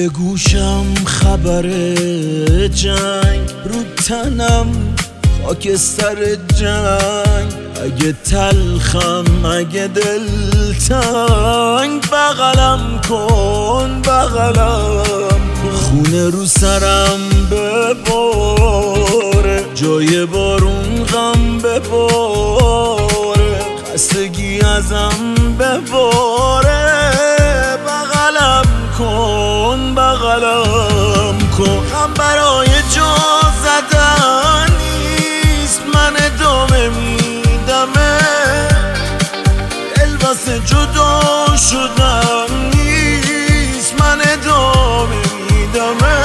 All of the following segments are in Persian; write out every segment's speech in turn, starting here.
توی گوشم خبر جنگ، رو تنم خاکستر جنگ. اگه تلخم اگه دلتنگ، بغلم کن بغلم کن. خونه رو سرم بباره، جای بارون غم بباره، خستگی ازم بباره. بغلم کن بغلم کن. غم برای جا زدن نیست، من ادامه میدمه. دل واسه جدا شدن نیست، من ادامه میدمه.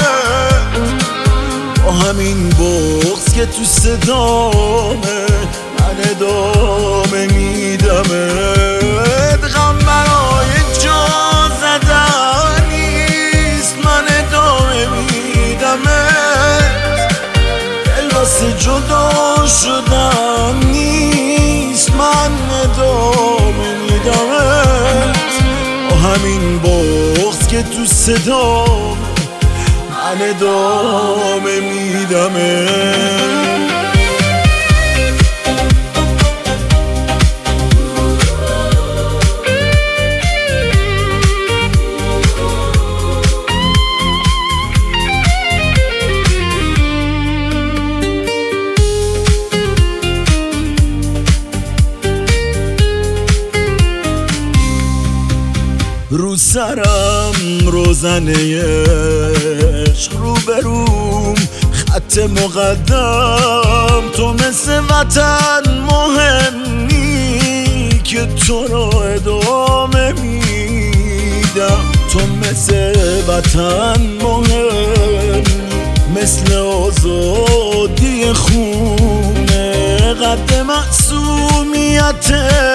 با همین بغض که تو صدامه، من ادامه میدمه. غم برای جا زدن نیست، من ادامه میدمه. دل واسه جدا شدن نیست، من ادامه میدمه. با همین بغض که تو صدامه، من ادامه میدمه. رو سرم روزنه عشق، رو بروم خط مقدم. تو مثل وطن مهمی که تو رو ادامه میدم. تو مثل وطن مهمی، مثل آزادی خونه، قد معصومیت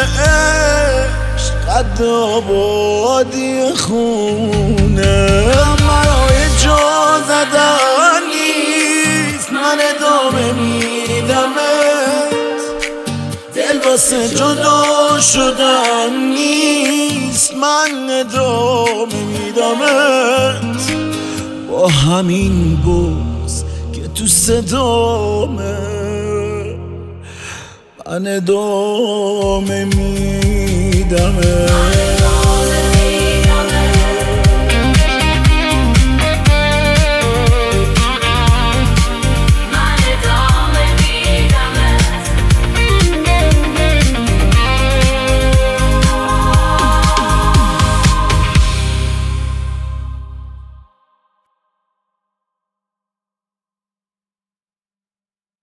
قد آبادی خونه. برای جا زدن نیست، من ادامه میدمت. دل واسه جدا شدن نیست، من ادامه میدمت. با همین بغض که تو صدامه، من ادامه میدمه.